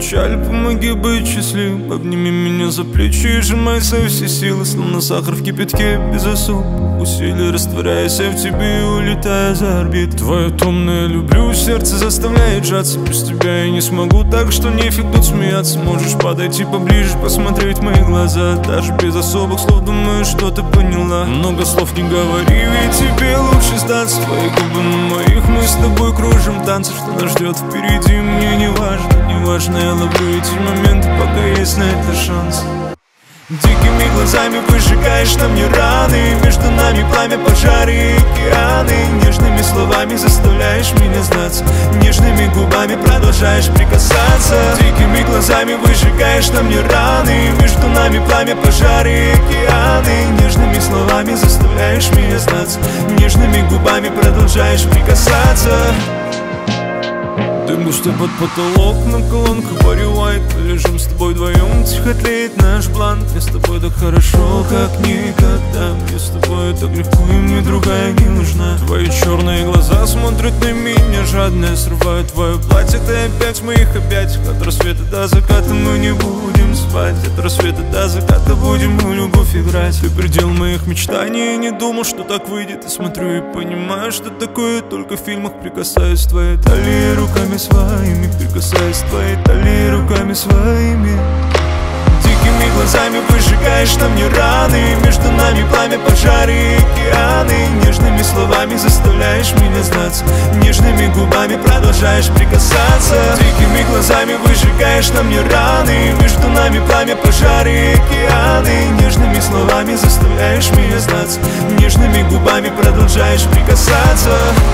печаль, помоги быть счастливым. Обними меня за плечи и сжимай свои все силы, словно сахар в кипятке без особых усилий, растворяясь в тебе и улетая за орбит. Твое томное люблю сердце заставляет сжаться. Без тебя я не смогу, так что нефиг тут смеяться. Можешь подойти поближе, посмотреть в мои глаза. Даже без особых слов думаю, что ты поняла. Много слов не говори, ведь тебе лучше сдаться. Твои губы на моих, мы с тобой кружим танцы. Что нас ждет впереди, мне не важно. Не важно, я ловлю эти моменты, пока есть на это шанс. Дикими глазами выжигаешь на мне раны. Между нами пламя, пожары и океаны. Нежными словами заставляешь меня сдаться. Нежными губами продолжаешь прикасаться. Дикими глазами выжигаешь на мне раны. Между нами пламя, пожары и океаны. Нежными словами заставляешь меня сдаться. Нежными губами продолжаешь прикасаться. Дым густой под потолок, на колонках Барри Уайт. Мы лежим с тобой вдвоем, тихо тлеет наш блант. Мне с тобой так хорошо, как никогда. Мне с тобой так легко, и мне другая не нужна. Твои черные глаза смотрят на меня жадно. Я срываю твое платье, ты опять в моих объятиях. От рассвета до заката мы не будем спать. От рассвета до заката будем мы любовь играть. Ты предел моих мечтаний, я не думал, что так выйдет. И смотрю и понимаю, что такое только в фильмах. Прикасаюсь к твоей талии руками своими, прикасаясь к твоей талии руками своими. Дикими глазами выжигаешь на мне раны. Между нами пламя, пожары и океаны. Нежными словами заставляешь меня сдаться. Нежными губами продолжаешь прикасаться. Дикими глазами выжигаешь на мне раны. Между нами пламя, пожары и океаны. Нежными словами заставляешь меня сдаться. Нежными губами продолжаешь прикасаться.